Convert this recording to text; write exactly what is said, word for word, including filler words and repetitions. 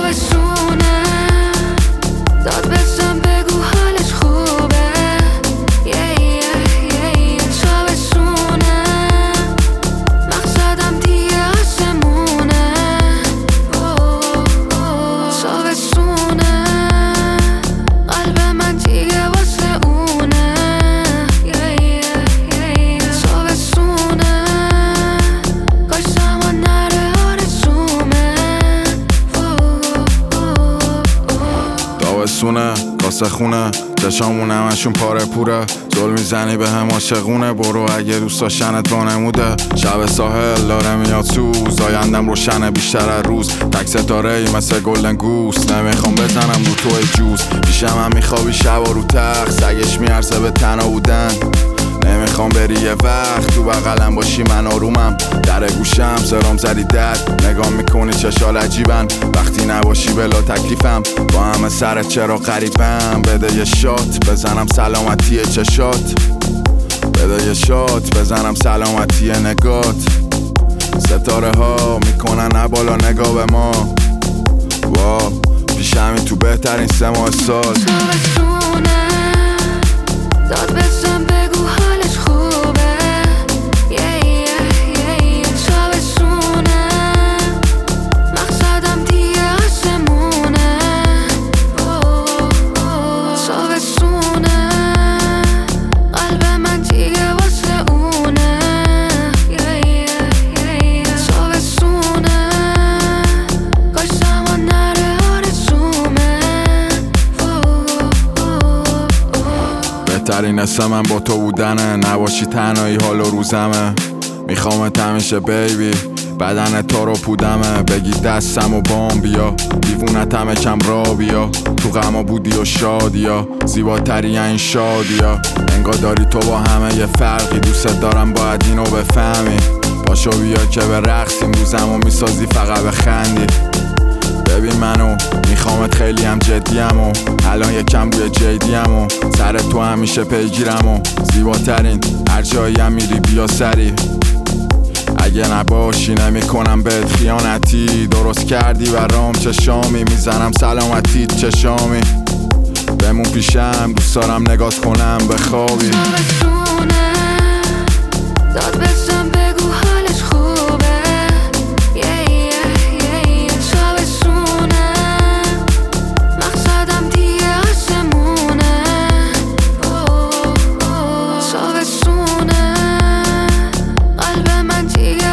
تابستونه داد بزن بگو حالش خوبه yeah, yeah, yeah. تابستونه مقصدم دیگه آسمونه تابستونه قلب من دیگه واسه اونه yeah, yeah, yeah. تابستونه کاش زمان نره آرزومه تابستونه کاسه خونه چشامون همشون پاره پوره زل میزنی به هم عاشقونه برو اگه دوست داشتنت وانموده شب ساحل داره میاد سوز آیندم روشنه بیشتر از روز تک ستاره ای مثل گلدن گوس نمیخوام بزنم رو توی جوز پیشم هم میخوابی شب و رو تخت سگش میارزه به تنها بودن نمیخوام بری یه وقت تو بغلم باشی من آرومم در گوشم سرام زدی دد نگاه میکنی چشال عجیبن وقتی نباشی بلا تکلیفم با همه سرت چرا غریبم بده یه شات بزنم سلامتی چشات بده یه شات بزنم سلامتی نگات ستاره ها میکنن نبالا نگاه به ما وا پیشمی تو بهترین سه ماه سال تابستونه داد بزن بگو حالش خوبه yeah, yeah, yeah. تابستونه مقصدم دیگه آسمونه تابستونه قلب من دیگه واسه اونه yeah, yeah, yeah. تابستونه کاش زمان نره آرزومه بهترین اسم من با تو بودنه نباشی تنهایی حال و روزمه میخوامت همیشه بیبی بدن تا رو پودمه بگی دستم و بام بیا دیوونت همه کم را بیا تو غما بودی و شادیا زیباتری این شادیا انگار داری تو با همه یه فرقی دوست دارم باید اینو بفهمی پاشو بیا که به رقصیم روزمو میسازی فقط بخندی ببین منو میخوامت خیلی هم جدیم و الان یکم روی جیدیم و سر تو همیشه پیگیرم و زیباترین هر جایی هم میری بیا سری اگه نباشی نمی کنم بهت خیانتی درست کردی برام چشامی میزنم سلامتیت چشامی بمون پیشم دوست دارم نگات کنم بخوابی تابستونه داد بزن بگو حالش خوبه yeah, yeah, yeah. تابستونه مقصدم دیگه آسمونه تابستونه قلب من دیگه